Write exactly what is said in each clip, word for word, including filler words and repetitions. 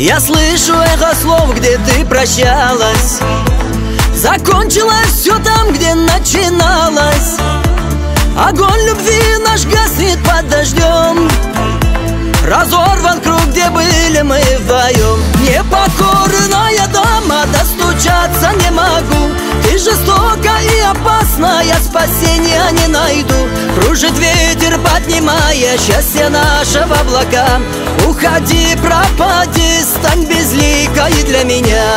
Я слышу эхо слов, где ты прощалась. Закончилось все там, где начиналось. Огонь любви наш гаснет под дождем. Разорван круг, где были мы вдвоем. Непокорная дама, достучаться не могу. Ты жестока и опасна, я спасения не найду. Кружит ветер, поднимая счастье наше в облака. Уходи, пропади, стань безликой для меня.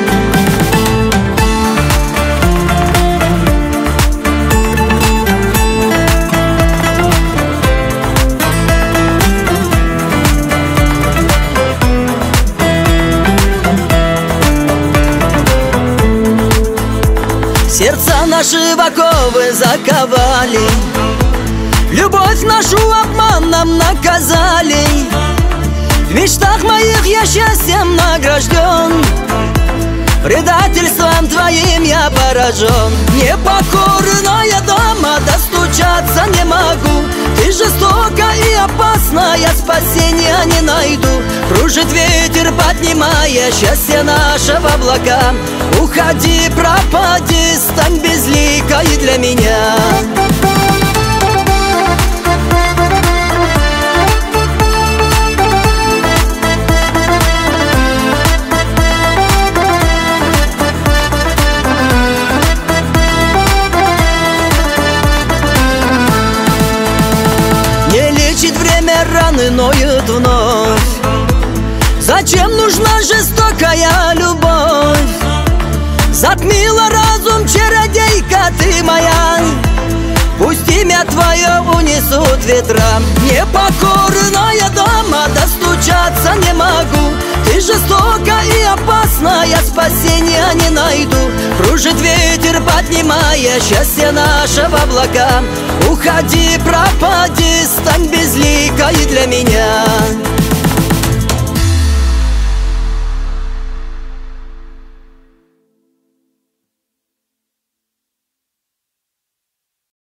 Сердца наши в оковы заковали, любовь нашу обманом наказали. В мечтах моих я счастьем награжден, предательством твоим я поражен. Непокорная дама, достучаться не могу. Ты жестока и опасна, я спасения не найду. Кружит ветер, поднимая счастье наше в облака. Уходи, пропади, стань безликой для меня. Не лечит время раны, ноют вновь. Зачем нужна жестокая любовь? Затмила разум чародейка ты моя. Пусть имя твое унесут ветра. Непокорная дама, достучаться не могу. Ты жестока и опасна, я спасения не найду. Кружит ветер, поднимая счастье наше в облака. Уходи, пропади, стань безликой для меня.